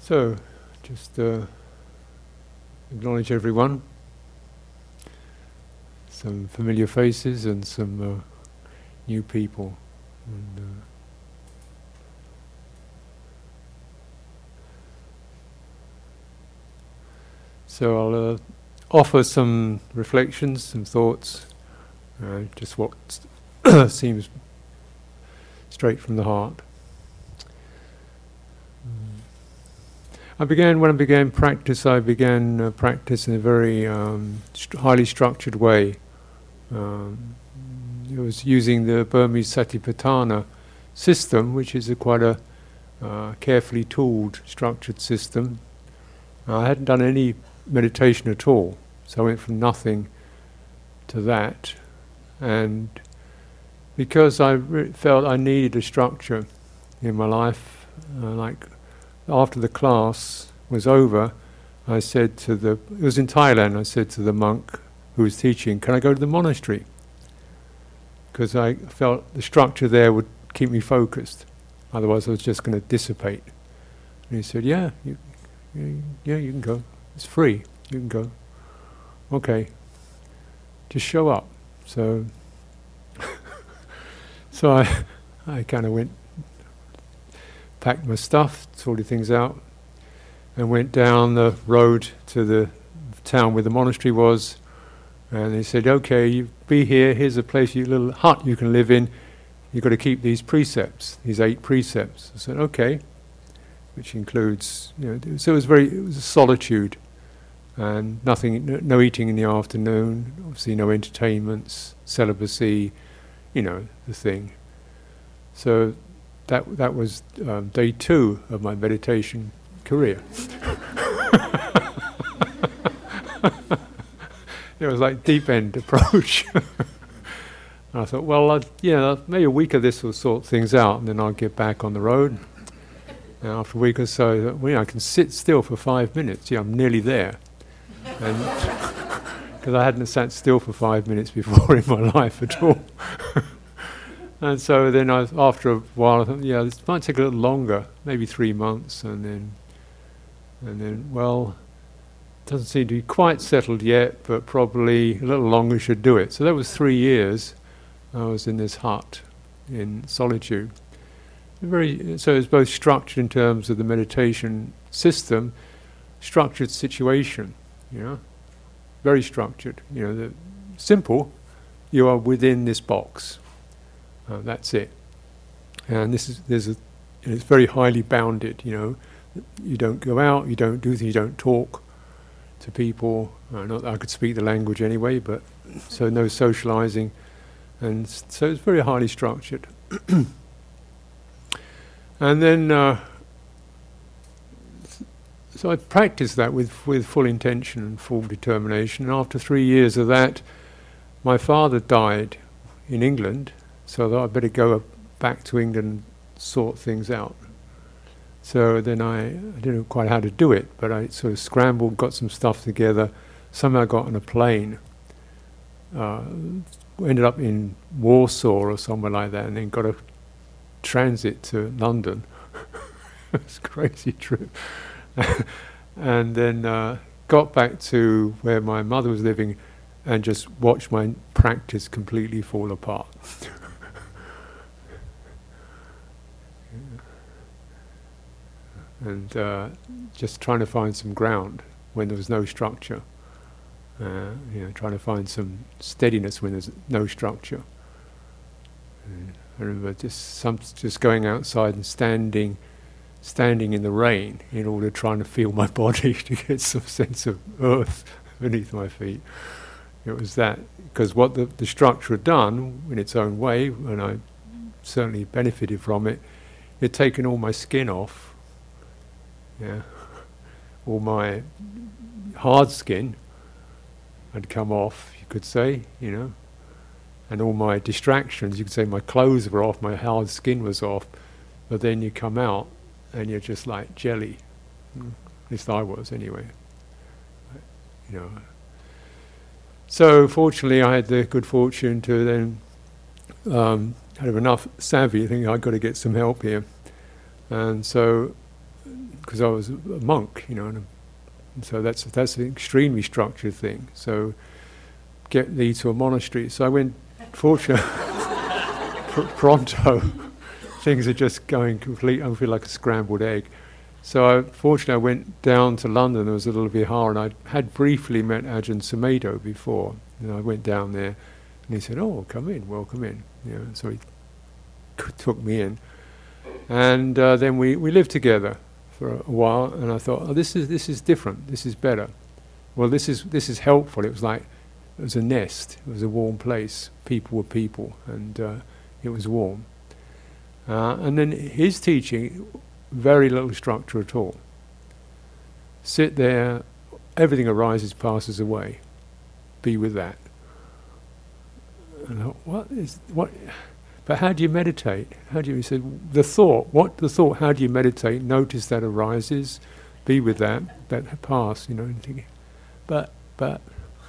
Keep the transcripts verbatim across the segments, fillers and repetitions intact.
So, just uh, acknowledge everyone. Some familiar faces and some uh, new people. And, uh, so I'll uh, offer some reflections, some thoughts, uh, just what seems straight from the heart. I began, when I began practice, I began uh, practice in a very um, st- highly structured way. Um, it was using the Burmese Satipatthana system, which is a quite a uh, carefully tooled, structured system. I hadn't done any meditation at all, so I went from nothing to that. And because I re- felt I needed a structure in my life, uh, like after the class was over, I said to the, it was in Thailand, I said to the monk who was teaching, can I go to the monastery? Because I felt the structure there would keep me focused, otherwise I was just going to dissipate. And he said, yeah, you, you, yeah, you can go. It's free, you can go. Okay, just show up. So, so I, I kind of went, packed my stuff, sorted things out, and went down the road to the town where the monastery was. And they said, okay, you be here, here's a place, you little hut you can live in. You've got to keep these precepts, these eight precepts. I said, okay, which includes, you know, so it was very, it was a solitude, and nothing, no, no eating in the afternoon, obviously no entertainments, celibacy, you know, the thing. So that that was um, day two of my meditation career. It was like deep end approach. I thought, well, I'd, yeah, maybe a week of this will sort things out, and then I'll get back on the road. And after a week or so, well, yeah, I can sit still for five minutes. Yeah, I'm nearly there. And because I hadn't sat still for five minutes before in my life at all. And so then, I, after a while, I thought, yeah, this might take a little longer, maybe three months, and then, and then, well, doesn't seem to be quite settled yet, but probably a little longer should do it. So that was three years. I was in this hut in solitude. Very, so it's both structured in terms of the meditation system, structured situation, you know, very structured. You know, the simple. You are within this box. Uh, that's it. And this is there's a. It's very highly bounded. You know, you don't go out, you don't do things, you don't talk to people. Uh, not that I could speak the language anyway, but so no socializing, and s- so it's very highly structured. And then, uh, so I practiced that with with full intention and full determination. And after three years of that, my father died in England, so I thought I'd better go back to England and sort things out. So then I, I didn't know quite how to do it, but I sort of scrambled, got some stuff together, somehow got on a plane, uh, ended up in Warsaw or somewhere like that, and then got a transit to London. It was a crazy trip. And then uh, got back to where my mother was living and just watched my practice completely fall apart. And uh, just trying to find some ground when there was no structure. Uh, you know, trying to find some steadiness when there's no structure. And I remember just some, just going outside and standing, standing in the rain in order trying to feel my body to get some sense of earth beneath my feet. It was that, because what the, the structure had done in its own way, and I certainly benefited from it, it had taken all my skin off, yeah, all my hard skin had come off, you could say, you know, and all my distractions, you could say my clothes were off, my hard skin was off, but then you come out and you're just like jelly. Mm. At least I was anyway. You know. So fortunately I had the good fortune to then um, have enough savvy, I think I've got to get some help here. And so because I was a monk, you know, and, and so that's that's an extremely structured thing. So get thee to a monastery. So I went, fortunately, pr- pronto. Things are just going complete. I feel like a scrambled egg. So I, fortunately, I went down to London. There was a little Vihara, and I had briefly met Ajahn Sumedho before. And I went down there, and he said, "Oh, come in, welcome in." You know, so he c- took me in, and uh, then we, we lived together for a, a while. And I thought, "Oh, this is this is different. This is better. Well, this is this is helpful." It was like it was a nest. It was a warm place. People were people, and uh, it was warm. Uh, and then his teaching, very little structure at all. Sit there, everything arises, passes away. Be with that. And I thought, what is what? But how do you meditate? How do you? He said, the thought. What the thought? How do you meditate? Notice that arises. Be with that. That pass. You know. And thinking, but but.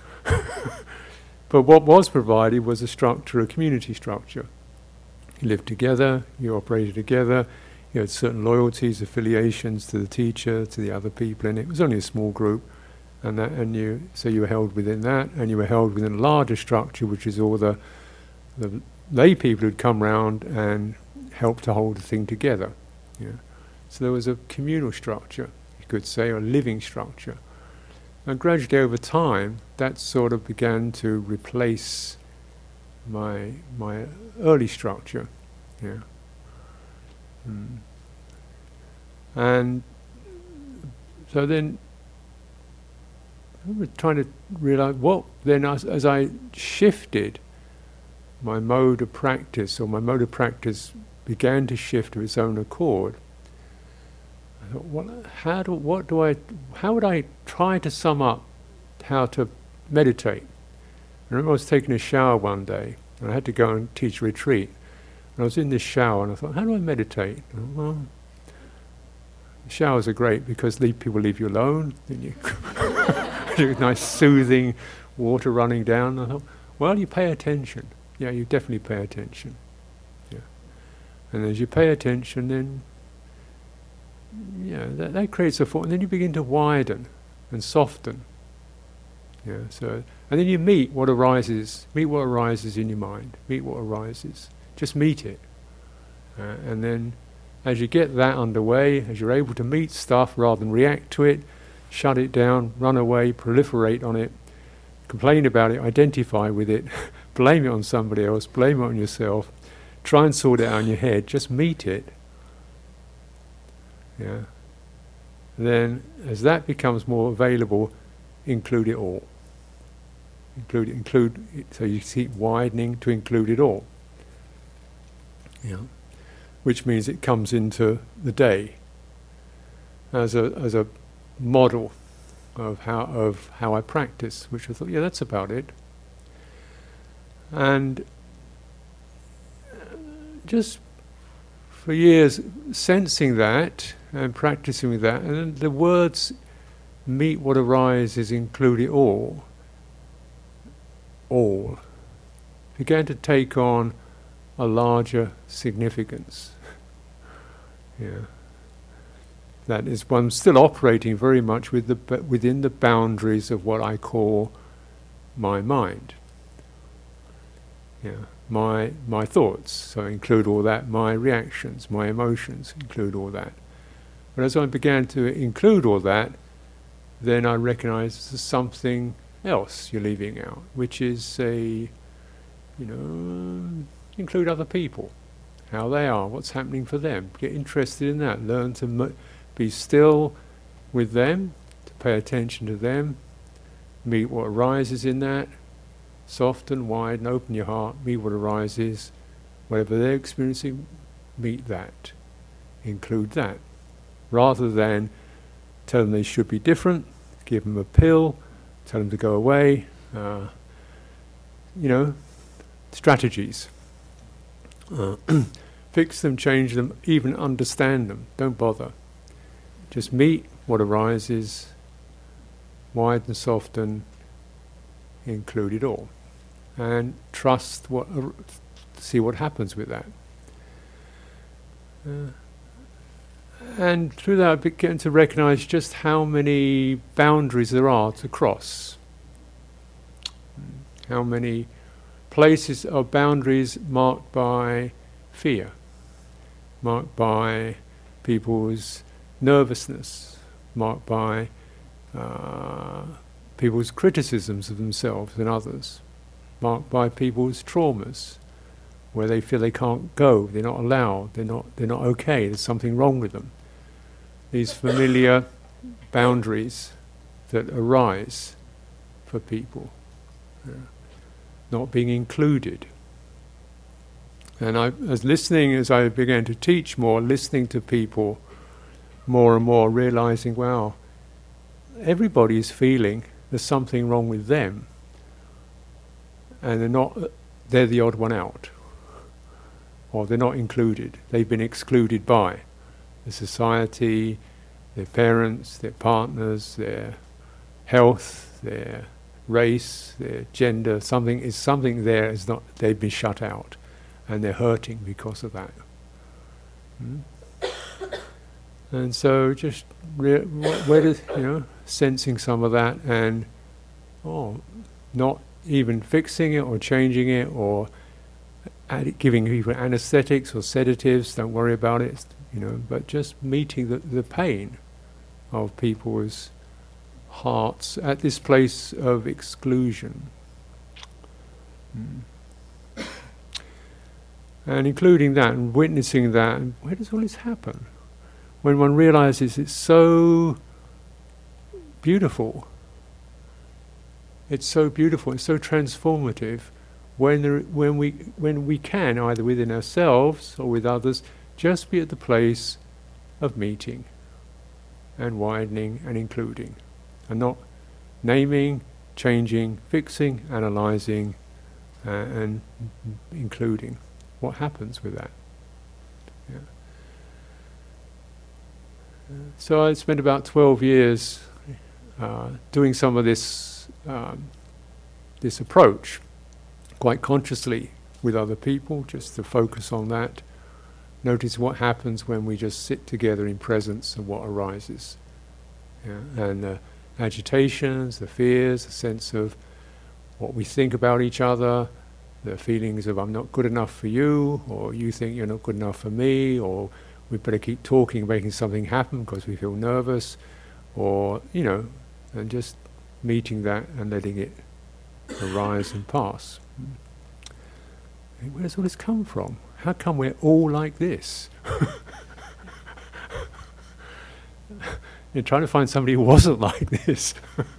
But what was provided was a structure, a community structure. You lived together, you operated together, you had certain loyalties, affiliations to the teacher, to the other people, and it was only a small group, and that, and you, so you were held within that, and you were held within a larger structure, which is all the the lay people who'd come round and help to hold the thing together. Yeah. So there was a communal structure, you could say, or a living structure. And gradually over time, that sort of began to replace my my early structure, yeah. Mm. And so then I was trying to realize what then as, as I shifted my mode of practice, or my mode of practice began to shift of its own accord. I thought, what, how do what do I how would I try to sum up how to meditate? I remember I was taking a shower one day, and I had to go and teach a retreat. And I was in this shower, and I thought, how do I meditate? I thought, well, showers are great because leave people leave you alone. Then you nice soothing water running down. I thought, well, you pay attention. Yeah, you definitely pay attention. Yeah, and as you pay attention, then yeah, that, that creates a form. And then you begin to widen and soften. Yeah, so and then you meet what arises, meet what arises in your mind, meet what arises. Just meet it. Uh, and then as you get that underway, as you're able to meet stuff rather than react to it, shut it down, run away, proliferate on it, complain about it, identify with it, blame it on somebody else, blame it on yourself, try and sort it out in your head, just meet it. Yeah. Then as that becomes more available, include it all. Include it, include it, so you keep widening to include it all. Yeah. Which means it comes into the day as a as a model of how of how I practice, which I thought, yeah, that's about it. And just for years sensing that and practicing with that, and then the words meet what arises, include it all, all, began to take on a larger significance. Yeah. That is, one still operating very much with the b- within the boundaries of what I call my mind. Yeah. My my thoughts, so include all that, my reactions, my emotions, include all that. But as I began to include all that, then I recognized there's something else you're leaving out, which is a, you know, include other people, how they are, what's happening for them. Get interested in that. Learn to m- be still with them, to pay attention to them, meet what arises in that, soften, widen, open your heart, meet what arises, whatever they're experiencing, meet that, include that, rather than tell them they should be different, give them a pill, tell them to go away, uh, you know, strategies. Uh, fix them, change them, even understand them. Don't bother. Just meet what arises, widen, soften, include it all, and trust what, ar- see what happens with that. Uh, and through that I began to recognize just how many boundaries there are to cross. How many places or boundaries marked by fear, marked by people's nervousness, marked by uh, people's criticisms of themselves and others, marked by people's traumas, where they feel they can't go, they're not allowed, they're not, they're not okay, there's something wrong with them. These familiar boundaries that arise for people, yeah. Not being included. And I was listening as I began to teach more, listening to people more and more, realizing, wow, everybody is feeling there's something wrong with them, and they're not, they're the odd one out, or they're not included. They've been excluded by the society, their parents, their partners, their health, their race, their gender. Something is something there is not. They've been shut out, and they're hurting because of that. Hmm? And so, just re- where does you know, sensing some of that, and oh, not even fixing it or changing it or ad- giving people anesthetics or sedatives. Don't worry about it, you know. But just meeting the, the pain of people's hearts at this place of exclusion, mm. and including that and witnessing that. And where does all this happen? When one realizes it's so beautiful, it's so beautiful, it's so transformative. When there, when we when we can, either within ourselves or with others, just be at the place of meeting and widening and including, and not naming, changing, fixing, analyzing, uh, and including. What happens with that? Yeah. Uh, so I spent about twelve years uh, doing some of this um, this approach, quite consciously with other people, just to focus on that. Notice what happens when we just sit together in presence of what arises. Yeah. And the agitations, the fears, the sense of what we think about each other, the feelings of I'm not good enough for you, or you think you're not good enough for me, or we better keep talking, making something happen because we feel nervous, or, you know, and just meeting that and letting it arise and pass. Where does all this come from? How come we're all like this? You're trying to find somebody who wasn't like this.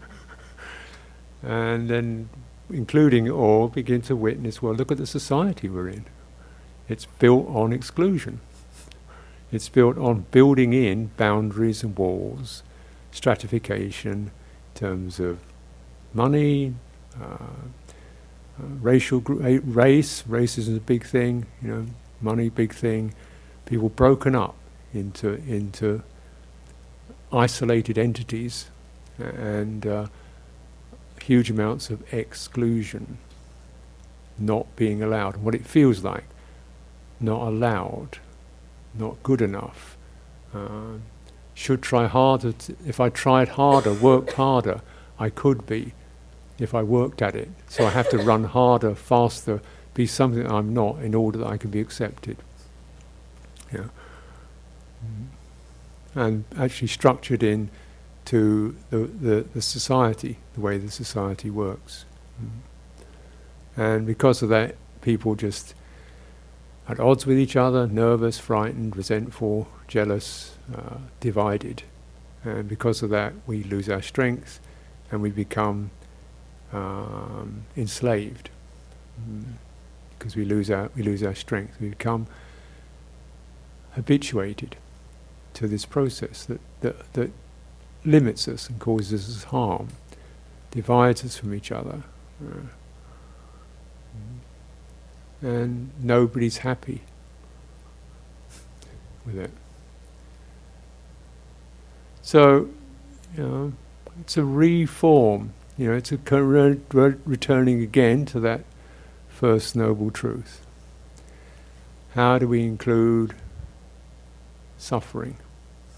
And then, including it all, begin to witness, well, look at the society we're in. It's built on exclusion. It's built on building in boundaries and walls, stratification in terms of money, uh, uh, racial gr- uh, race. Race is a big thing, you know. Money, big thing. People broken up into into isolated entities, and uh, huge amounts of exclusion, not being allowed. What it feels like, not allowed, not good enough. Uh, should try harder. T- if I tried harder, worked harder, I could be. If I worked at it, so I have to run harder, faster, be something that I'm not, in order that I can be accepted. Yeah. Mm. And actually structured in to the, the, the society, the way the society works. Mm. And because of that, people just at odds with each other, nervous, frightened, resentful, jealous, uh, divided. And because of that, we lose our strength and we become um, enslaved. Mm. Because we lose our we lose our strength. We become habituated to this process that, that, that limits us and causes us harm, divides us from each other. Uh, and nobody's happy with it. So, you know, it's a reform. You know, it's a re- re- returning again to that first noble truth. How do we include suffering?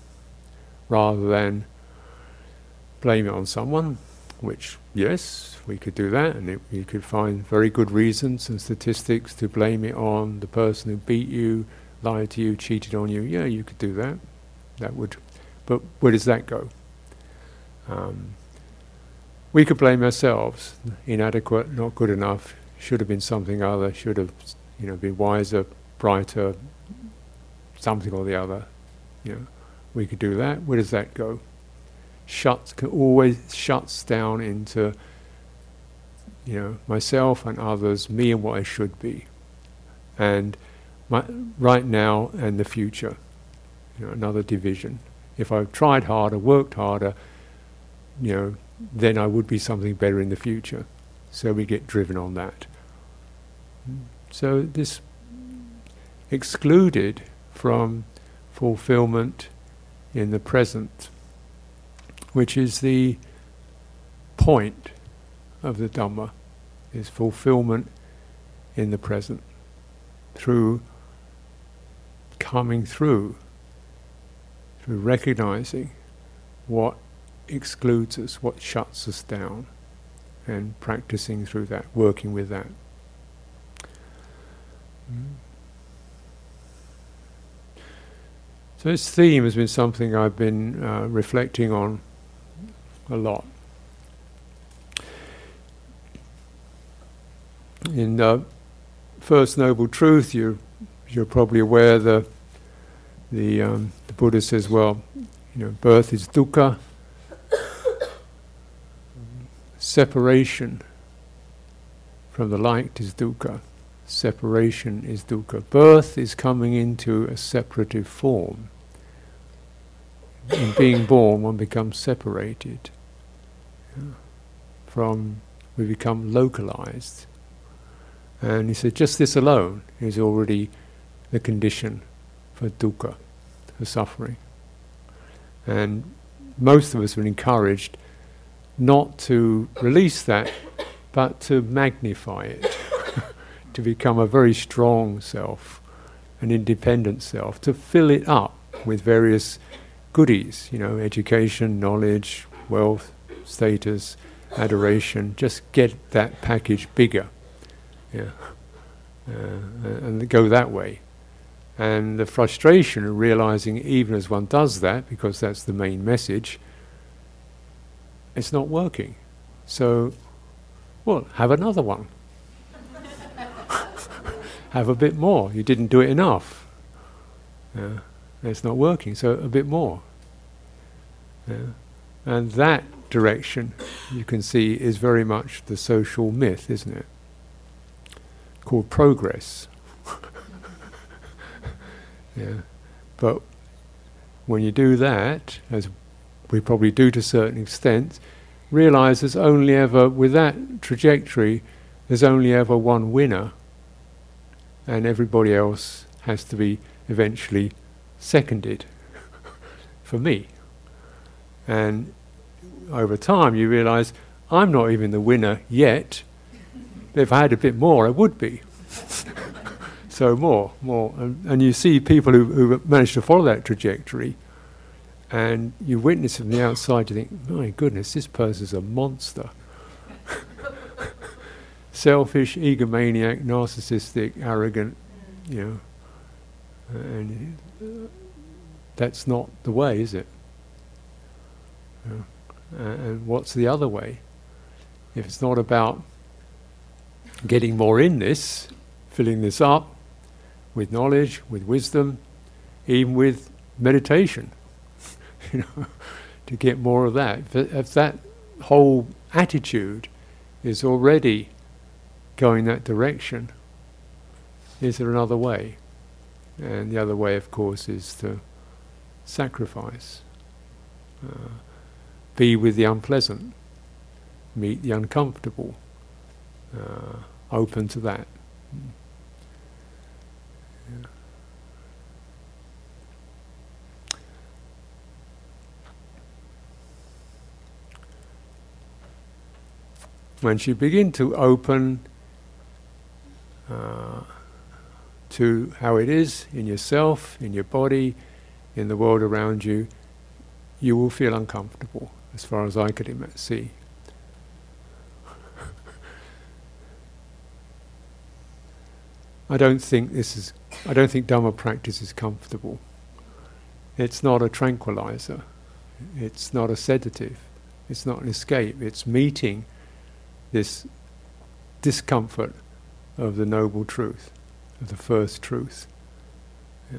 rather than blame it on someone, which, yes, we could do that, and it, we could find very good reasons and statistics to blame it on the person who beat you, lied to you, cheated on you. Yeah, you could do that. That would, but where does that go? Um, we could blame ourselves, inadequate, not good enough, should have been something other, should have, you know, been wiser, brighter, something or the other. You know, we could do that. Where does that go? Shuts, can always shuts down into, you know, myself and others, me and what I should be, and my right now and the future. You know, another division. If I tried harder, worked harder, you know, then I would be something better in the future. So we get driven on that. So this excluded from fulfillment in the present, which is the point of the Dhamma, is fulfillment in the present through coming through, through recognizing what excludes us, what shuts us down, and practicing through that, working with that. Mm. So this theme has been something I've been uh, reflecting on a lot. In uh, First Noble Truth, you're you're probably aware the the um, the Buddha says, well, you know, birth is dukkha, separation from the light is dukkha, separation is dukkha. Birth is coming into a separative form. In being born, one becomes separated. Yeah. From, we become localized. And he said, just this alone is already the condition for dukkha, for suffering. And most of us are encouraged not to release that, but to magnify it, to become a very strong self, an independent self, to fill it up with various goodies, you know, education, knowledge, wealth, status, adoration. Just get that package bigger, yeah, uh, and go that way. And the frustration of realizing, even as one does that, because that's the main message, it's not working. So, well, have another one. Have a bit more. You didn't do it enough. Yeah. It's not working, so a bit more. Yeah. And that direction, you can see, is very much the social myth, isn't it? Called progress. Yeah. But when you do that, as we probably do to a certain extent, realize there's only ever, with that trajectory, there's only ever one winner, and everybody else has to be eventually seconded for me. And over time you realize, I'm not even the winner yet. If I had a bit more, I would be. So more, more. And, and you see people who, who manage to follow that trajectory, and you witness from the outside, you think, my goodness, this person's a monster. Selfish, egomaniac, narcissistic, arrogant, you know. And uh, that's not the way, is it? Uh, and what's the other way? If it's not about getting more in this, filling this up with knowledge, with wisdom, even with meditation, you know, to get more of that. If, if that whole attitude is already going that direction, is there another way? And the other way, of course, is to sacrifice, uh, be with the unpleasant, meet the uncomfortable, uh, open to that. Yeah. Once you begin to open uh, to how it is in yourself, in your body, in the world around you, you will feel uncomfortable, as far as I could im- see. I don't think this is, I don't think Dhamma practice is comfortable. It's not a tranquilizer. It's not a sedative. It's not an escape. It's meeting this discomfort of the noble truth, of the first truth. Yeah.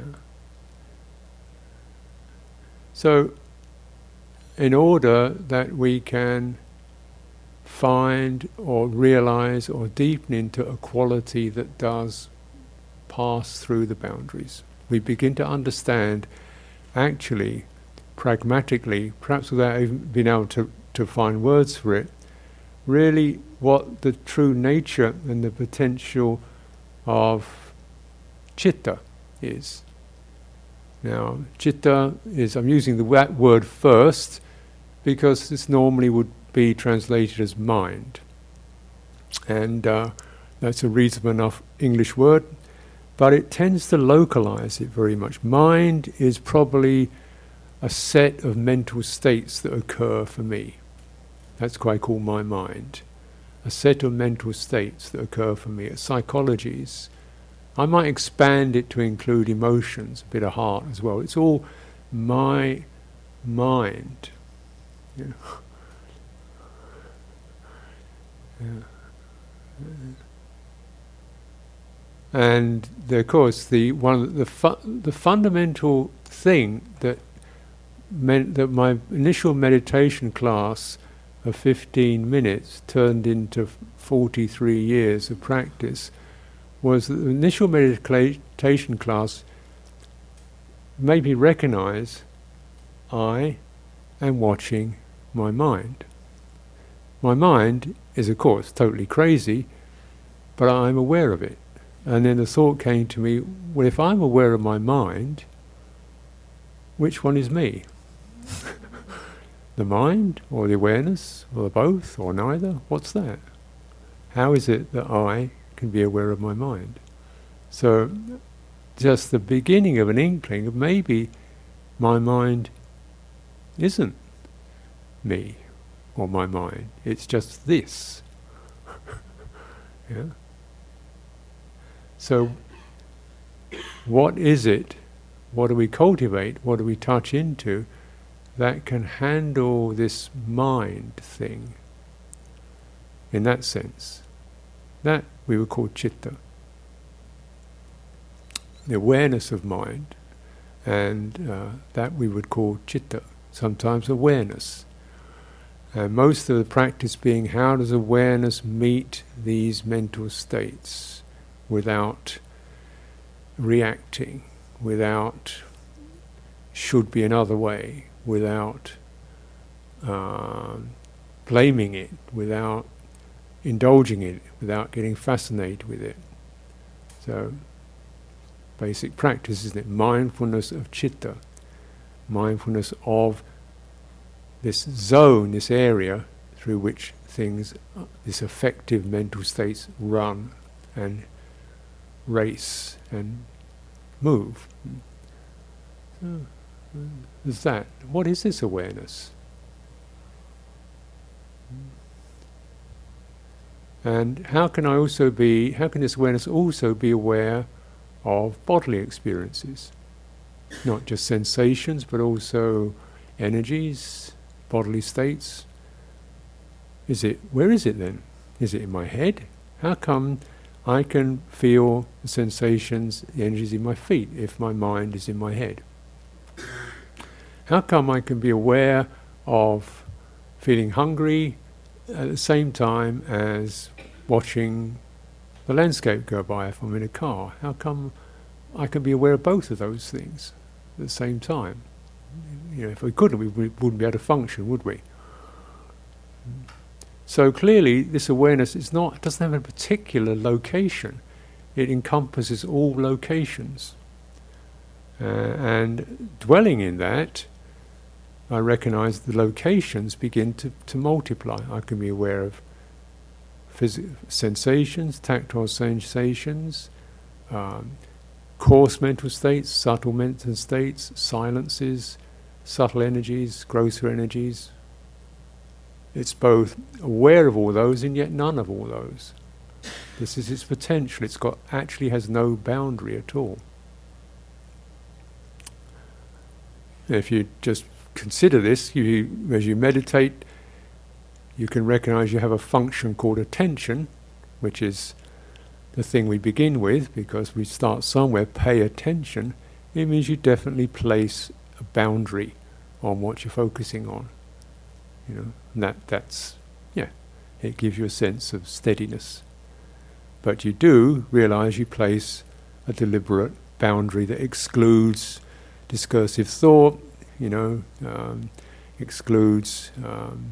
So, in order that we can find or realize or deepen into a quality that does pass through the boundaries, we begin to understand, actually, pragmatically, perhaps without even being able to, to find words for it, really what the true nature and the potential of citta is. Now, citta is, I'm using the, that word first because this normally would be translated as mind. And uh, that's a reasonable enough English word, but it tends to localize it very much. Mind is probably a set of mental states that occur for me. That's what I call my mind. A set of mental states that occur for me. It's psychologies. I might expand it to include emotions, a bit of heart as well. It's all my mind. Yeah. Yeah. And the, of course, the one the fu- the fundamental thing that meant that my initial meditation class of fifteen minutes turned into forty-three years of practice was that the initial meditation class made me recognize I am watching my mind. My mind is, of course, totally crazy, but I'm aware of it. And then the thought came to me, well, if I'm aware of my mind, which one is me? The mind, or the awareness, or both, or neither? What's that? How is it that I can be aware of my mind? So, just the beginning of an inkling of maybe my mind isn't me, or my mind. It's just this. Yeah. So, what is it? What do we cultivate? What do we touch into that can handle this mind thing? In that sense, that we would call citta. The awareness of mind, and uh, that we would call citta, sometimes awareness. And most of the practice being, how does awareness meet these mental states without reacting, without should be another way, without uh, blaming it, without indulging it, without getting fascinated with it. So, basic practice, isn't it? Mindfulness of citta, mindfulness of this zone, this area through which things, uh, this affective mental states run and race and move. So, uh, there's that. What is this awareness? And how can I also be, how can this awareness also be aware of bodily experiences? Not just sensations, but also energies, bodily states. Is it, where is it then? Is it in my head? How come I can feel the sensations, the energies in my feet if my mind is in my head? How come I can be aware of feeling hungry at the same time as watching the landscape go by if I'm in a car? How come I can be aware of both of those things at the same time? You know, if we couldn't, we wouldn't be able to function, would we? So clearly, this awareness is not, it doesn't have a particular location. It encompasses all locations. Uh, and dwelling in that, I recognize the locations begin to, to multiply. I can be aware of phys- sensations, tactile sensations, um, coarse mental states, subtle mental states, silences, subtle energies, grosser energies. It's both aware of all those and yet none of all those. This is its potential. It's got actually has no boundary at all. If you just consider this, you, as you meditate, you can recognize you have a function called attention, which is the thing we begin with, because we start somewhere, pay attention. It means you definitely place a boundary on what you're focusing on. You know, and that, that's, yeah, it gives you a sense of steadiness. But you do realize you place a deliberate boundary that excludes discursive thought, you know, um, excludes um,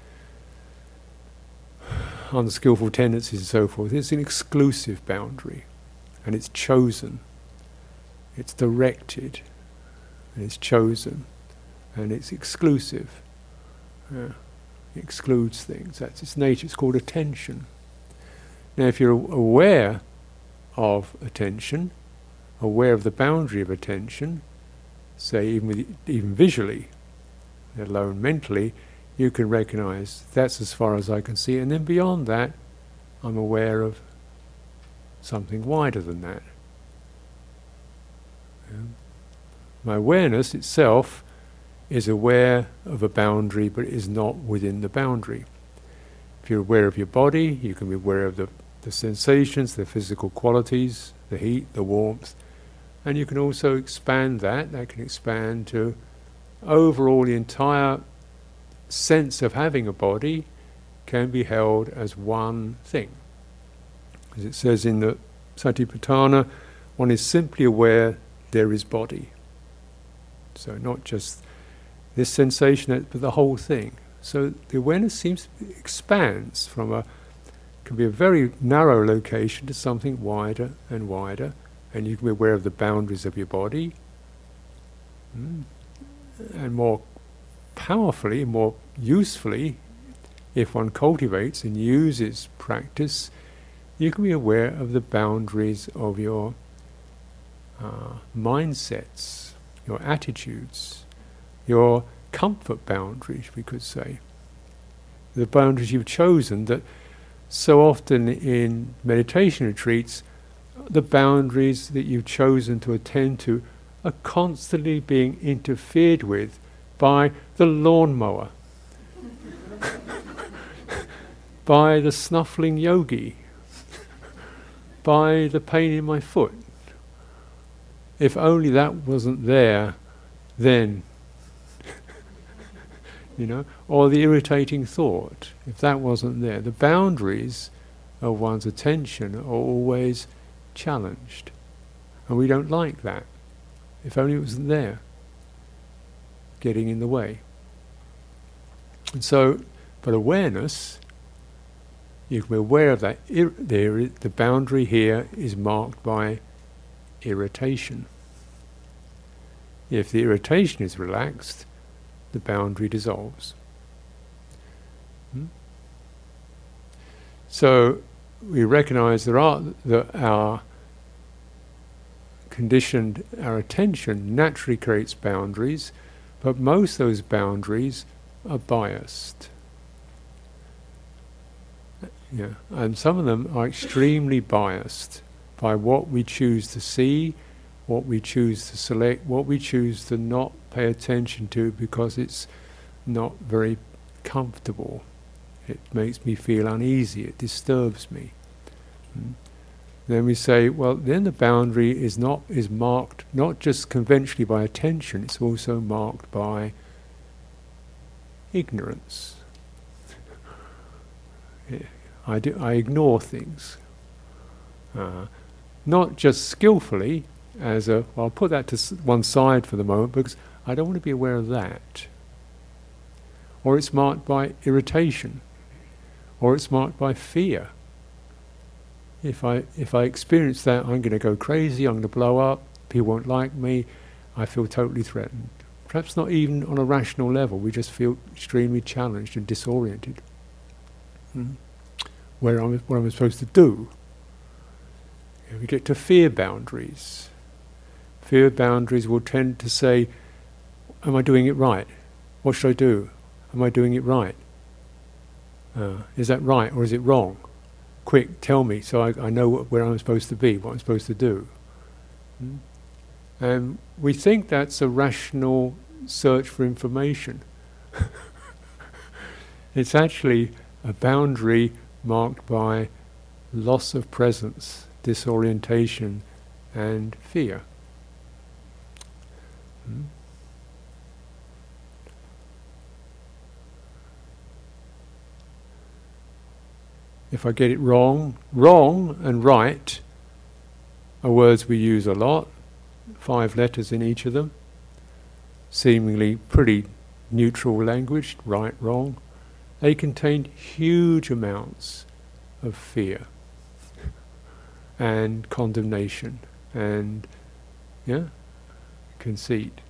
unskillful tendencies and so forth. It's an exclusive boundary, and it's chosen, it's directed, and it's chosen, and it's exclusive. Yeah. It excludes things. That's its nature. It's called attention. Now, if you're aware of attention, aware of the boundary of attention, say even with, even visually, let alone mentally, you can recognize that's as far as I can see, and then beyond that, I'm aware of something wider than that. Yeah. My awareness itself is aware of a boundary, but is not within the boundary. If you're aware of your body, you can be aware of the, the sensations, the physical qualities, the heat, the warmth, and you can also expand that. That can expand to overall the entire sense of having a body can be held as one thing. As it says in the Satipatthana, one is simply aware there is body. So not just this sensation, but the whole thing. So the awareness seems to expands from a, can be a very narrow location to something wider and wider, and you can be aware of the boundaries of your body, mm. and more powerfully, more usefully, if one cultivates and uses practice, you can be aware of the boundaries of your uh, mindsets, your attitudes, your comfort boundaries, we could say. The boundaries you've chosen that so often in meditation retreats, the boundaries that you've chosen to attend to are constantly being interfered with by the lawnmower, by the snuffling yogi, by the pain in my foot. If only that wasn't there, then you know, or the irritating thought, if that wasn't there. The boundaries of one's attention are always challenged, and we don't like that. If only it wasn't there, getting in the way. And so, but awareness, you can be aware of that. Ir- there, the boundary here is marked by irritation. If the irritation is relaxed, the boundary dissolves. Hmm? So we recognize there are that our conditioned, our attention naturally creates boundaries, but most of those boundaries are biased. Yeah, and some of them are extremely biased by what we choose to see, what we choose to select, what we choose to not pay attention to because it's not very comfortable. It makes me feel uneasy, it disturbs me. Mm. Then we say, well, then the boundary is not is marked not just conventionally by attention, it's also marked by ignorance. Yeah, I do, I ignore things. Uh, not just skillfully, as a, well, I'll put that to s- one side for the moment because I don't want to be aware of that. Or it's marked by irritation, or it's marked by fear. If I if I experience that, I'm going to go crazy, I'm going to blow up, people won't like me, I feel totally threatened. Perhaps not even on a rational level, we just feel extremely challenged and disoriented. Hmm. Where am I, what am I supposed to do? Yeah, we get to fear boundaries. Fear boundaries will tend to say, am I doing it right? What should I do? Am I doing it right? Uh, is that right or is it wrong? Quick, tell me so I, I know what, where I'm supposed to be, what I'm supposed to do. Mm? And we think that's a rational search for information. It's actually a boundary marked by loss of presence, disorientation, and fear. Mm? If I get it wrong, wrong and right are words we use a lot, five letters in each of them, seemingly pretty neutral language, right, wrong. They contain huge amounts of fear and condemnation and yeah, conceit.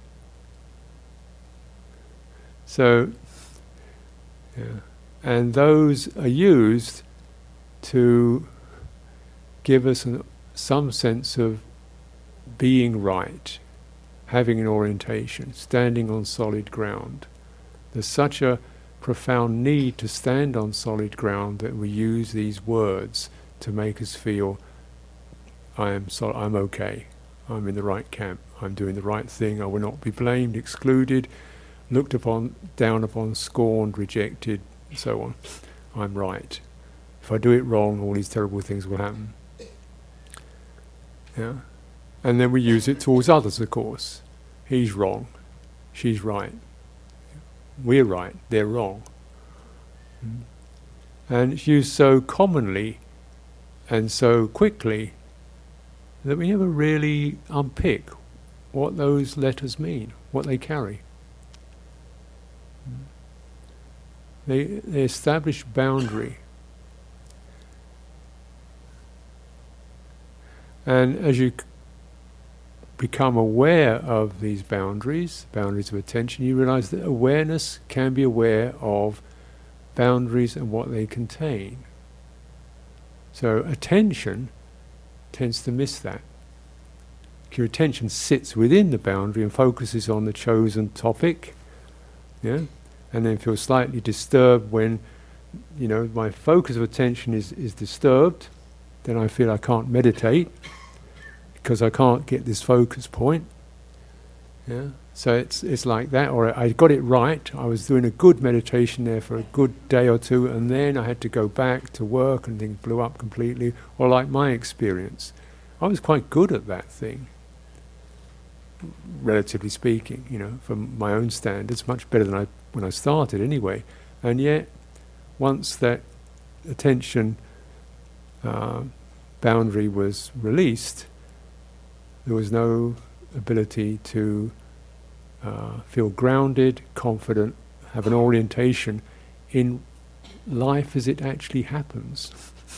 So, yeah, and those are used to give us an, some sense of being right, having an orientation, standing on solid ground. There's such a profound need to stand on solid ground that we use these words to make us feel I am so I'm okay, I'm in the right camp, I'm doing the right thing, I will not be blamed, excluded, looked upon, down upon, scorned, rejected, and so on. I'm right. If I do it wrong, all these terrible things will happen. Yeah, and then we use it towards others, of course. He's wrong, she's right. We're right, they're wrong. Mm. And it's used so commonly and so quickly that we never really unpick what those letters mean, what they carry. Mm. They, they establish boundary. And as you c- become aware of these boundaries, boundaries of attention, you realize that awareness can be aware of boundaries and what they contain. So attention tends to miss that. Your attention sits within the boundary and focuses on the chosen topic, yeah, and then feels slightly disturbed when, you know, my focus of attention is, is disturbed. Then I feel I can't meditate because I can't get this focus point. Yeah, so it's it's like that. Or I got it right. I was doing a good meditation there for a good day or two, and then I had to go back to work, and things blew up completely. Or like my experience, I was quite good at that thing, relatively speaking. You know, from my own standards, much better than I when I started anyway. And yet, once that attention Uh, boundary was released, there was no ability to uh, feel grounded, confident, have an orientation in life as it actually happens,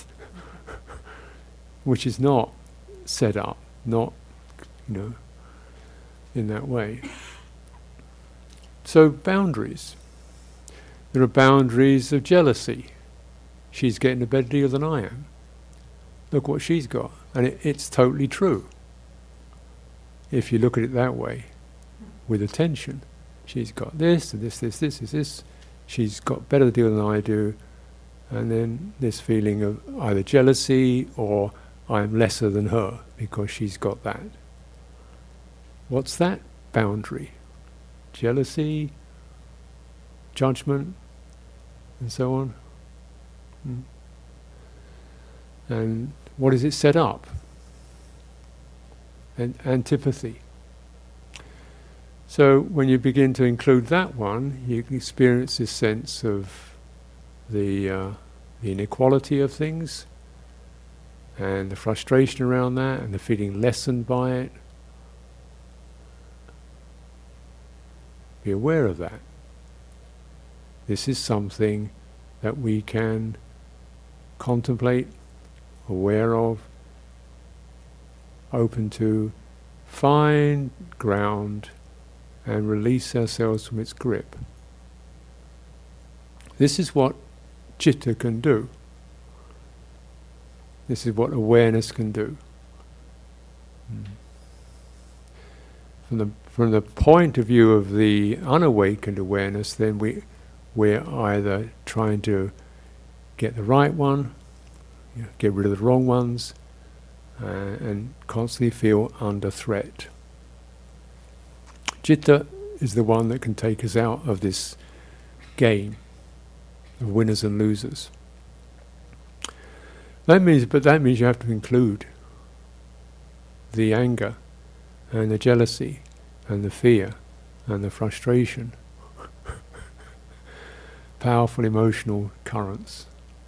which is not set up, not, you know, in that way. So boundaries. There are boundaries of jealousy. She's getting a better deal than I am. Look what she's got. And it, it's totally true. If you look at it that way, with attention. She's got this, and this, this, this, this, this. She's got better deal than I do. And then this feeling of either jealousy or I'm lesser than her because she's got that. What's that boundary? Jealousy, judgment, and so on. Mm. And what is it set up? And antipathy. So when you begin to include that one, you can experience this sense of the, uh, the inequality of things, and the frustration around that, and the feeling lessened by it. Be aware of that. This is something that we can contemplate, aware of, open to, find ground, and release ourselves from its grip. This is what citta can do. This is what awareness can do. Mm. from the from the point of view of the unawakened awareness, then we we're either trying to get the right one, you know, get rid of the wrong ones, uh, and constantly feel under threat. Citta is the one that can take us out of this game of winners and losers. That means, but that means you have to include the anger and the jealousy and the fear and the frustration. Powerful emotional currents.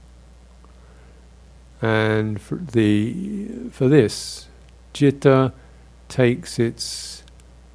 And for the for this, citta takes its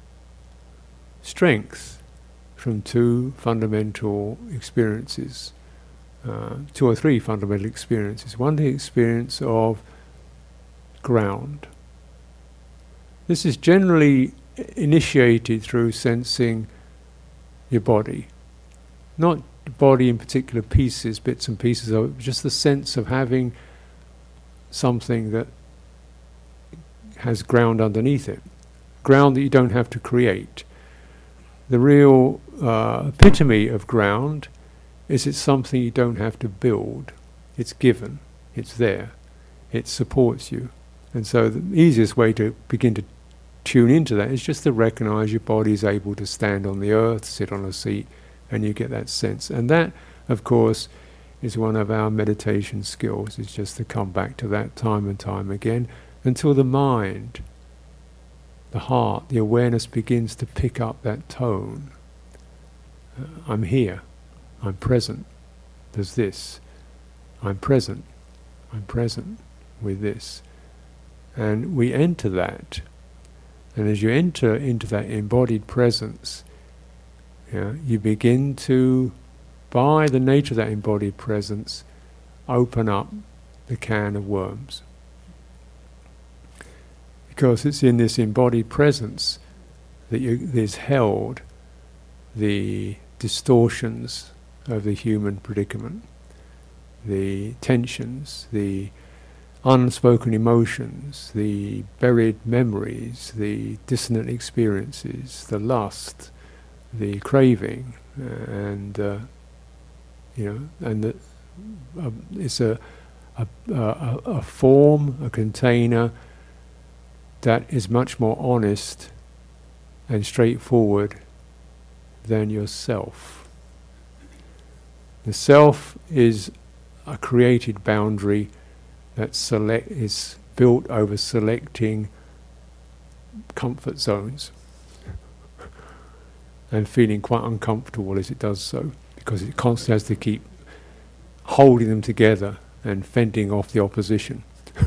strength from two fundamental experiences, uh, two or three fundamental experiences. One, the experience of ground. This is generally initiated through sensing your body, not the body in particular pieces, bits and pieces of it, just the sense of having something that has ground underneath it, ground that you don't have to create. The real uh, epitome of ground is it's something you don't have to build. It's given, it's there, it supports you. And so the easiest way to begin to tune into that is just to recognize your body is able to stand on the earth, sit on a seat, and you get that sense. And that, of course, is one of our meditation skills, is just to come back to that time and time again until the mind, the heart, the awareness begins to pick up that tone. Uh, I'm here, I'm present, there's this, I'm present, I'm present with this. And we enter that. And as you enter into that embodied presence, yeah, you begin to, by the nature of that embodied presence, open up the can of worms. Because it's in this embodied presence that you, there's held the distortions of the human predicament, the tensions, the unspoken emotions, the buried memories, the dissonant experiences, the lust, the craving, uh, and uh, you know, and the, uh, it's a a, a a form, a container that is much more honest and straightforward than yourself. The self is a created boundary that select is built over selecting comfort zones and feeling quite uncomfortable as it does so, because it constantly has to keep holding them together and fending off the opposition.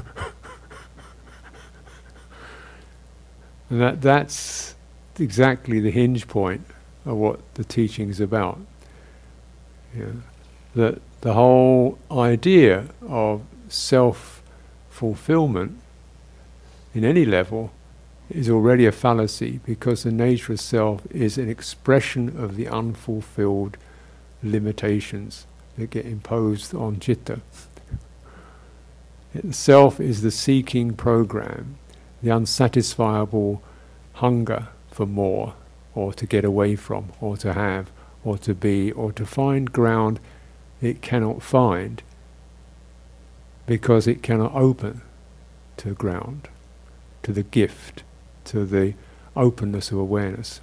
And that that's exactly the hinge point of what the teaching is about. Yeah. That the whole idea of self-fulfillment in any level is already a fallacy, because the nature of self is an expression of the unfulfilled limitations that get imposed on citta. The self is the seeking program, the unsatisfiable hunger for more, or to get away from, or to have, or to be, or to find ground it cannot find, because it cannot open to ground, to the gift, to the openness of awareness.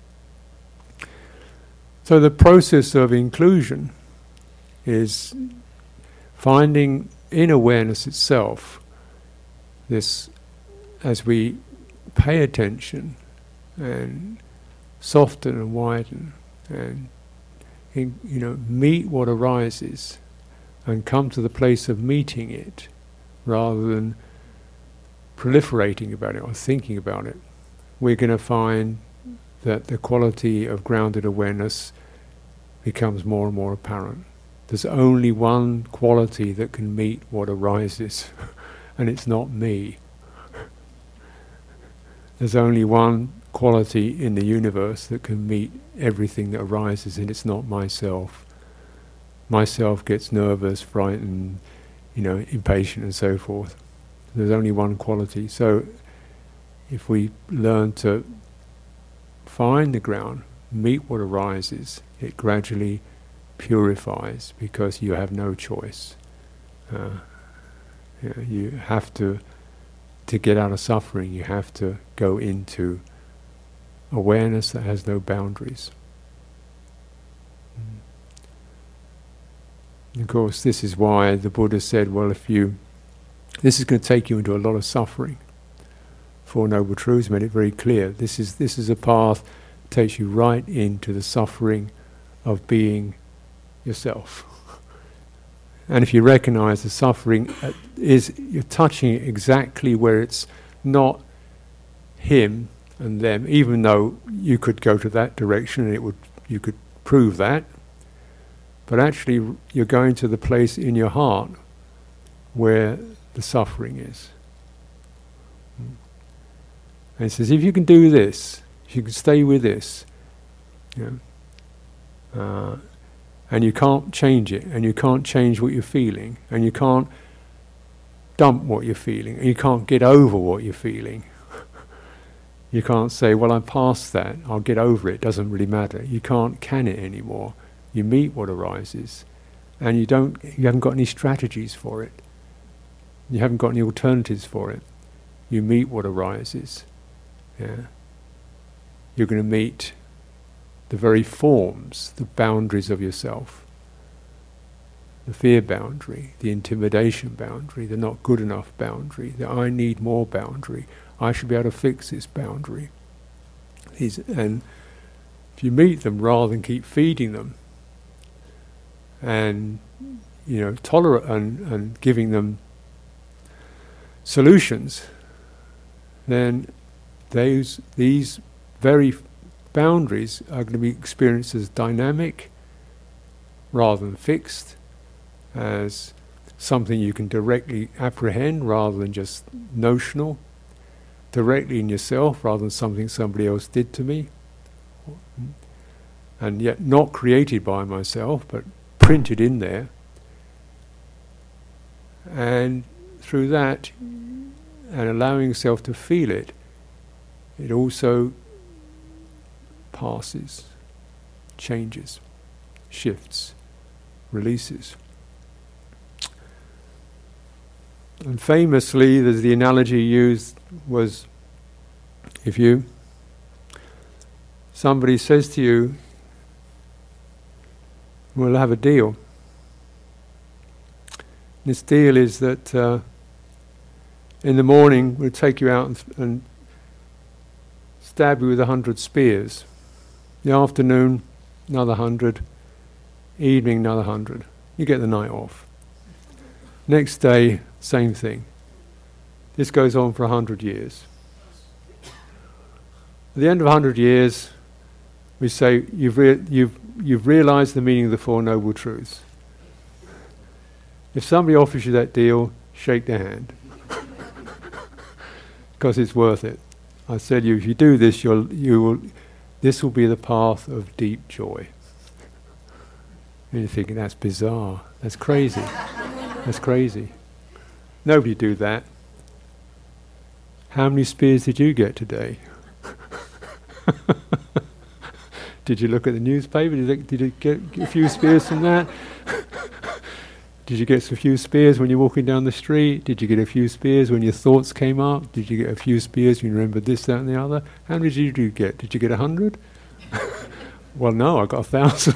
So the process of inclusion is finding in awareness itself this, as we pay attention and soften and widen and in, you know, meet what arises and come to the place of meeting it rather than proliferating about it or thinking about it, we're going to find that the quality of grounded awareness becomes more and more apparent. There's only one quality that can meet what arises, and it's not me. There's only one quality in the universe that can meet everything that arises, and it's not myself. Myself gets nervous, frightened, you know, impatient and so forth. There's only one quality. So if we learn to find the ground, meet what arises, it gradually purifies because you have no choice. Uh, you know, you have to, to get out of suffering, you have to go into awareness that has no boundaries. And of course, this is why the Buddha said, well, if you, this is going to take you into a lot of suffering. Four Noble Truths made it very clear. This is this is a path that takes you right into the suffering of being yourself. And if you recognize the suffering is, you're touching it exactly where it's not him and them, even though you could go to that direction and it would, you could prove that. But actually you're going to the place in your heart where the suffering is. And he says, if you can do this, if you can stay with this, you know, uh, and you can't change it, and you can't change what you're feeling, and you can't dump what you're feeling, and you can't get over what you're feeling. You can't say, well, I'm past that, I'll get over it, doesn't really matter. You can't can it anymore. You meet what arises, and you don't. You haven't got any strategies for it. You haven't got any alternatives for it. You meet what arises. Yeah. You're going to meet the very forms, the boundaries of yourself. The fear boundary, the intimidation boundary, the not good enough boundary, the I need more boundary. I should be able to fix this boundary. These, and if you meet them rather than keep feeding them, and you know, tolerate and, and giving them solutions, then those these very boundaries are going to be experienced as dynamic rather than fixed, as something you can directly apprehend rather than just notional, directly in yourself rather than something somebody else did to me, and yet not created by myself but printed in there. And through that, and allowing yourself to feel it, it also passes, changes, shifts, releases. And famously, there's the analogy used was, if you, somebody says to you, we'll have a deal. This deal is that uh, in the morning we'll take you out and, and stab you with a hundred spears. The afternoon, another hundred. Evening, another hundred. You get the night off. Next day, same thing. This goes on for a hundred years. At the end of a hundred years, we say you've re- you've you've realised the meaning of the Four Noble Truths. If somebody offers you that deal, shake their hand, because it's worth it. I said, you if you do this, you'll you will. This will be the path of deep joy. And you're thinking, that's bizarre. That's crazy. That's crazy. Nobody do that. How many spears did you get today? Did you look at the newspaper? Did you, did you get a few spears from that? Did you get a few spears when you're walking down the street? Did you get a few spears when your thoughts came up? Did you get a few spears when you remembered this, that and the other? How many did you get? Did you get a hundred? Well, no, I got a thousand.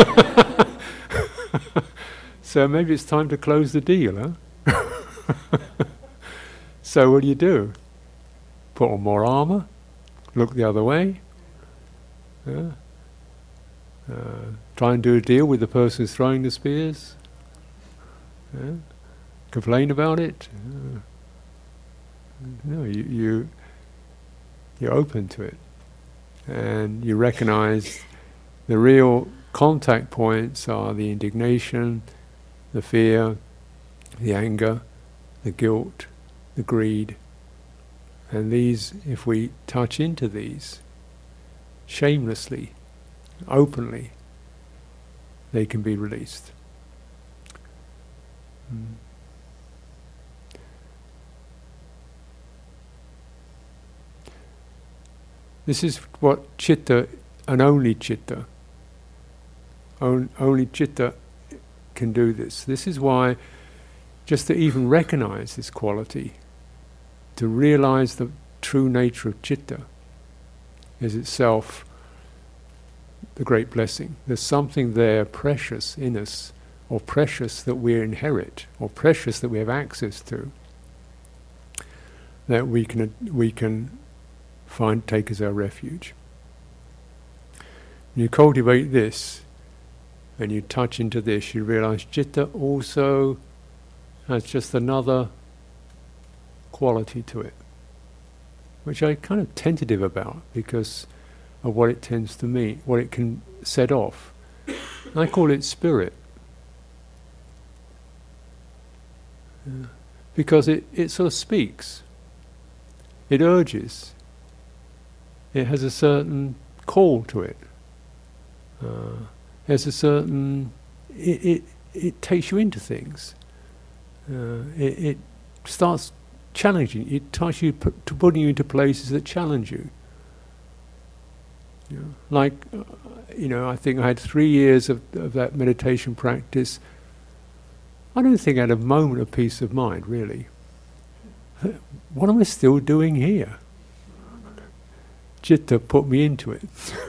So maybe it's time to close the deal, huh? So what do you do? Put on more armour? Look the other way? Yeah. Uh, try and do a deal with the person who's throwing the spears? Yeah. Complain about it? Uh, no, you, you you're open to it, and you recognise the real contact points are the indignation, the fear, the anger, the guilt, the greed, and these, if we touch into these shamelessly, openly, they can be released. Mm. This is what citta, and only citta, on, only citta can do this. This is why, just to even recognize this quality, to realize the true nature of citta, is itself the great blessing. There's something there precious in us, or precious that we inherit, or precious that we have access to, that we can we can find, take as our refuge. When you cultivate this, and you touch into this, you realize citta also has just another quality to it, which I'm kind of tentative about because of what it tends to mean, what it can set off. And I call it spirit. Yeah. Because it, it sort of speaks. It urges. It has a certain call to it. Uh, There's a certain, it, it, it takes you into things. Uh, it, it starts challenging, it starts you put, to putting you into places that challenge you. You know, like, uh, you know, I think I had three years of, of that meditation practice. I don't think I had a moment of peace of mind, really. What am I still doing here? Citta put me into it.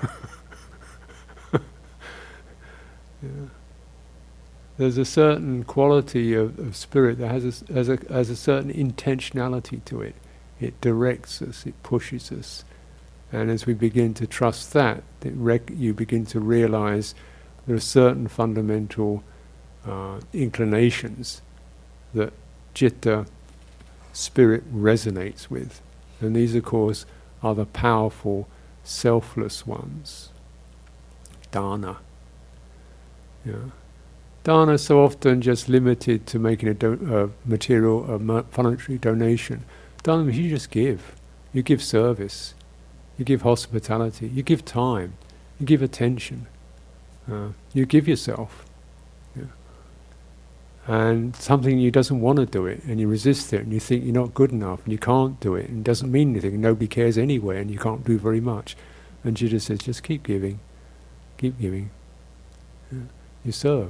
Yeah. There's a certain quality of, of spirit that has a, has, a, has a certain intentionality to it. It directs us, it pushes us. And as we begin to trust that, it rec- you begin to realize there are certain fundamental uh, inclinations that citta, spirit, resonates with. And these, of course, are the powerful, selfless ones. Dana. Yeah. Dana is so often just limited to making a do- uh, material, a uh, monetary donation. Dana means you just give. You give service. You give hospitality. You give time. You give attention. Uh, you give yourself. Yeah. And something you doesn't want to do it, and you resist it, and you think you're not good enough, and you can't do it, and it doesn't mean anything, and nobody cares anyway, and you can't do very much. And Jitta says, just keep giving. Keep giving. Yeah. You serve.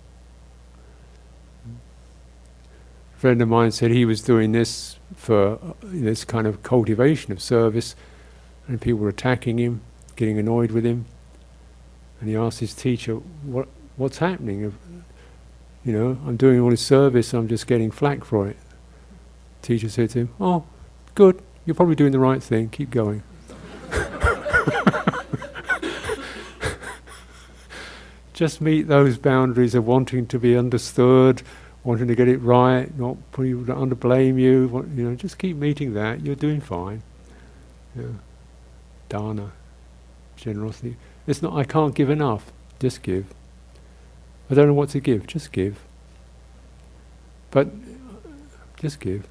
A friend of mine said he was doing this for uh, this kind of cultivation of service, and people were attacking him, getting annoyed with him, and he asked his teacher, "What, what's happening? If, you know, I'm doing all this service, and I'm just getting flack for it." The teacher said to him, "Oh, good. You're probably doing the right thing. Keep going." Just meet those boundaries of wanting to be understood, wanting to get it right, not putting people under blame you. Want, you know, just keep meeting that. You're doing fine. Yeah. Dana, generosity. It's not. I can't give enough. Just give. I don't know what to give. Just give. But just give.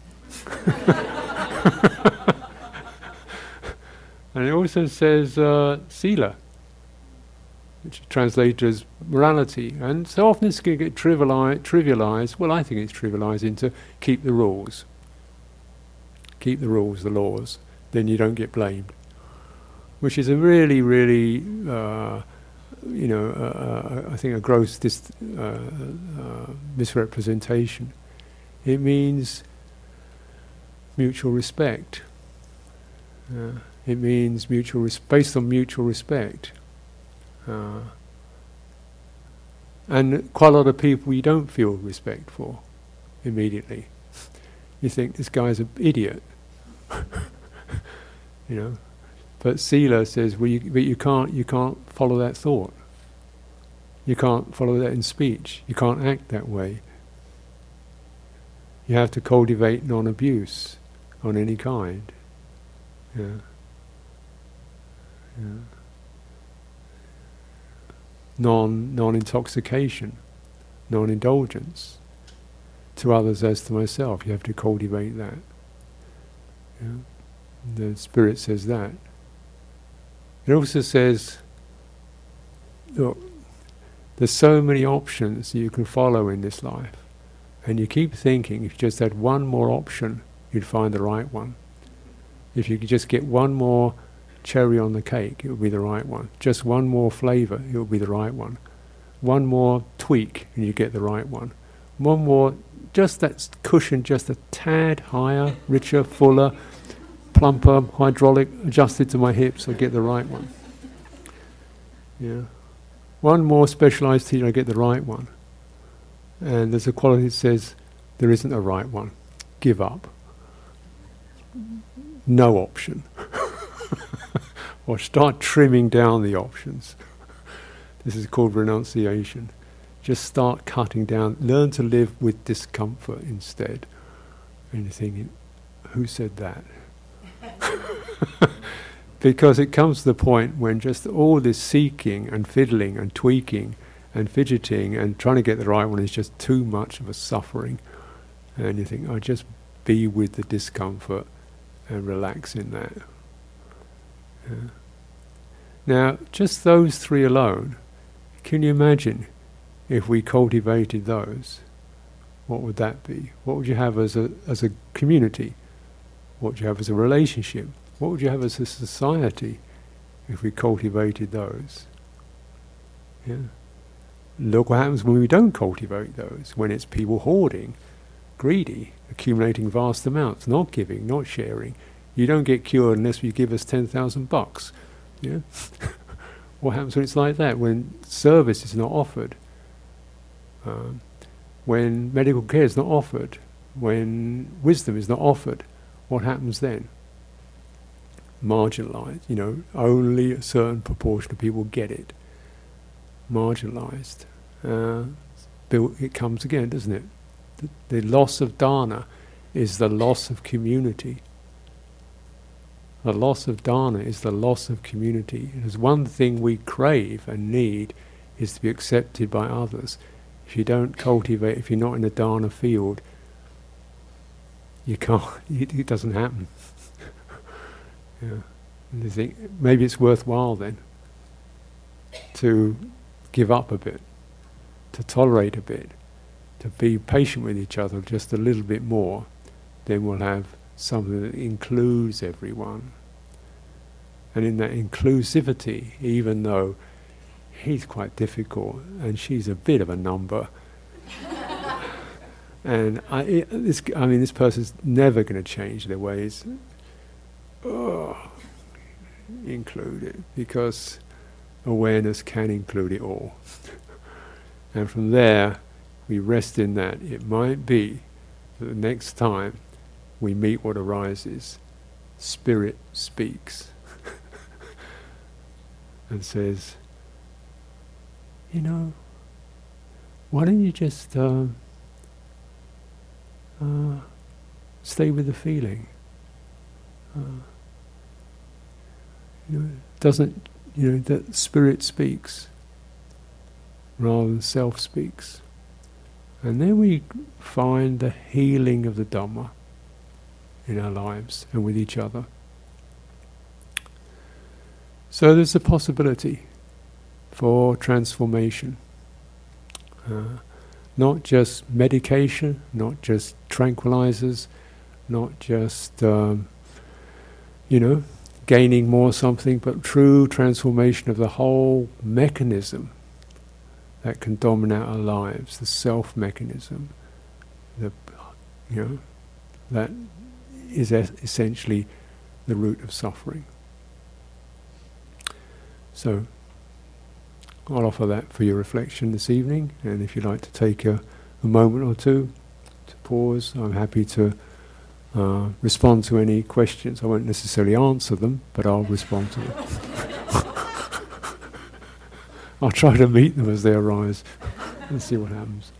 And it also says uh, sila, which is translated as morality. And so often it's going to get triviali- trivialized, well I think it's trivialized into keep the rules. Keep the rules, the laws, then you don't get blamed. Which is a really, really, uh, you know, uh, uh, I think a gross dis- uh, uh, misrepresentation. It means mutual respect. Uh, it means mutual res- based on mutual respect. Uh, and quite a lot of people you don't feel respect for immediately. You think this guy's an idiot, you know. But Sila says, well, you, but you can't, you can't follow that thought. You can't follow that in speech. You can't act that way. You have to cultivate non-abuse on any kind. Yeah. Yeah. Non non-intoxication, non-indulgence to others as to myself. You have to cultivate that. Yeah. The Spirit says that. It also says, look, there's so many options you can follow in this life, and you keep thinking if you just had one more option, you'd find the right one. If you could just get one more cherry on the cake, it will be the right one. Just one more flavour, it will be the right one. One more tweak, and you get the right one. One more, just that cushion, just a tad higher, richer, fuller, plumper, hydraulic, adjusted to my hips, I get the right one. Yeah. One more specialised teacher, I get the right one. And there's a quality that says, there isn't a right one. Give up. No option. Or start trimming down the options. This is called renunciation. Just start cutting down. Learn to live with discomfort instead. And you're thinking, who said that? Because it comes to the point when just all this seeking and fiddling and tweaking and fidgeting and trying to get the right one is just too much of a suffering. And you think, oh, just be with the discomfort and relax in that. Yeah. Now, just those three alone, can you imagine if we cultivated those? What would that be? What would you have as a as a community? What would you have as a relationship? What would you have as a society if we cultivated those? Yeah. Look what happens when we don't cultivate those, when it's people hoarding, greedy, accumulating vast amounts, not giving, not sharing. You don't get cured unless you give us ten thousand bucks. Yeah. What happens when it's like that? When service is not offered, um, when medical care is not offered, when wisdom is not offered, what happens then? Marginalised. You know, only a certain proportion of people get it. Marginalised. Uh, built, it comes again, doesn't it? The, the loss of dana is the loss of community. The loss of dana is the loss of community. There's one thing we crave and need is to be accepted by others. If you don't cultivate, if you're not in the dana field, you can't. It, it doesn't happen. Yeah. And you think maybe it's worthwhile then to give up a bit, to tolerate a bit, to be patient with each other just a little bit more. Then we'll have something that includes everyone. And in that inclusivity, even though he's quite difficult and she's a bit of a number, and I, it, this, I mean, this person's never going to change their ways. Oh, include it, because awareness can include it all. And from there, we rest in that. It might be that the next time we meet what arises, Spirit speaks and says, you know, why don't you just uh, uh, stay with the feeling? Uh, you know, doesn't, you know, that Spirit speaks rather than self speaks. And then we find the healing of the Dhamma in our lives and with each other. So there's a possibility for transformation. Uh, not just medication, not just tranquilizers, not just, um, you know, gaining more something, but true transformation of the whole mechanism that can dominate our lives, the self mechanism, the, you know, that is es- essentially the root of suffering. So I'll offer that for your reflection this evening, and if you'd like to take a, a moment or two to pause, I'm happy to uh, respond to any questions. I won't necessarily answer them, but I'll respond to them. I'll try to meet them as they arise and see what happens.